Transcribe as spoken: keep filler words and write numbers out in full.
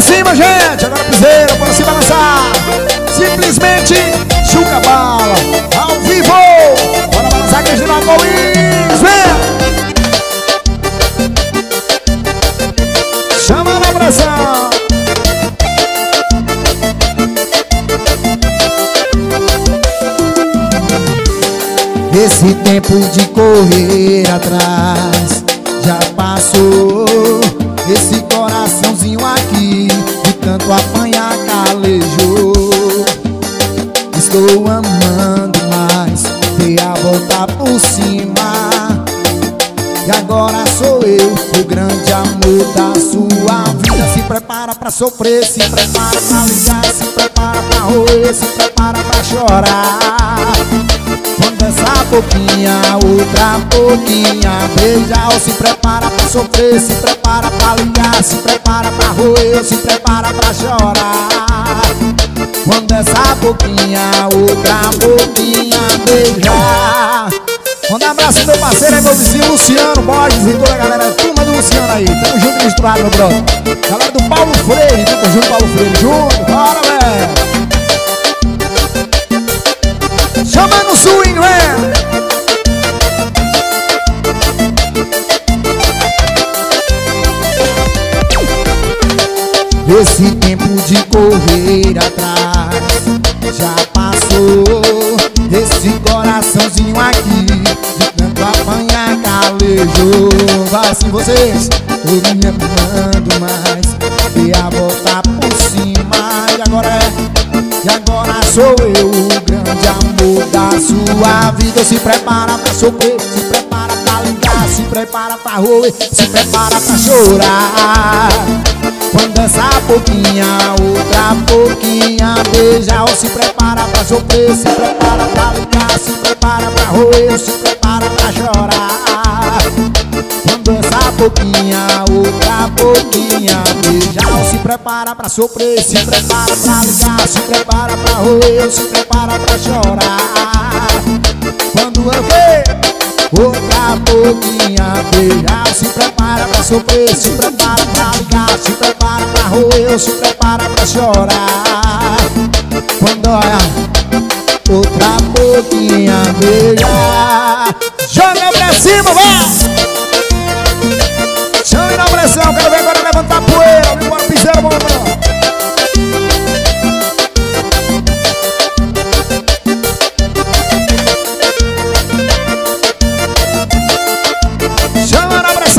cima, gente. Agora piseira, bora se balançar. Simplesmente chuca bala. Ao vivo. Bora balançar, Cristina Luiz. Vem. Chama na pressão. Esse tempo de correr atrás já passou. Esse coraçãozinho aqui de tanto apanhar calejou. Estou amando mais, dei a volta por cima. E agora sou eu, o grande amor da sua vida. Se prepara pra sofrer, se prepara pra ligar, se prepara pra roer, se prepara pra chorar. Quando essa boquinha, outra boquinha beija, se prepara pra sofrer, se prepara pra ligar, se prepara pra roer, se prepara pra chorar. Quando essa boquinha, outra boquinha beijar. Manda um abraço meu parceiro aí, meu vizinho Luciano Borges e toda a galera, turma do Luciano aí. Tamo junto e misturado, meu brother. Galera do Paulo Freire, tamo junto, Paulo Freire, junto, bora, velho. Chama no swing, velho. Esse tempo de correr atrás já passou. Esse coraçãozinho aqui de tanto apanhar calejou. Vai assim vocês, tô me amando mais, dei a volta por cima. E agora é, e agora sou eu, o grande amor da sua vida. Se prepara pra sofrer, se prepara pra ligar, se prepara pra roer, se prepara pra chorar. Quando essa boquinha, outra boquinha beija, se prepara pra sofrer, se prepara pra ligar, se prepara pra roer, se prepara pra chorar. Quando essa boquinha, outra boquinha beija, se prepara pra sofrer, se prepara pra ligar, se prepara pra roer, se prepara pra chorar. Quando eu ver outra boquinha beijar, se prepara pra sofrer, se prepara pra ligar, se prepara pra roer, se prepara pra chorar. Quando olha outra boquinha beijar, joga pra cima, vai! Chame na pressão, quero ver agora levantar a poeira. Vem embora, piseiro, vamos embora. Chama na pressão.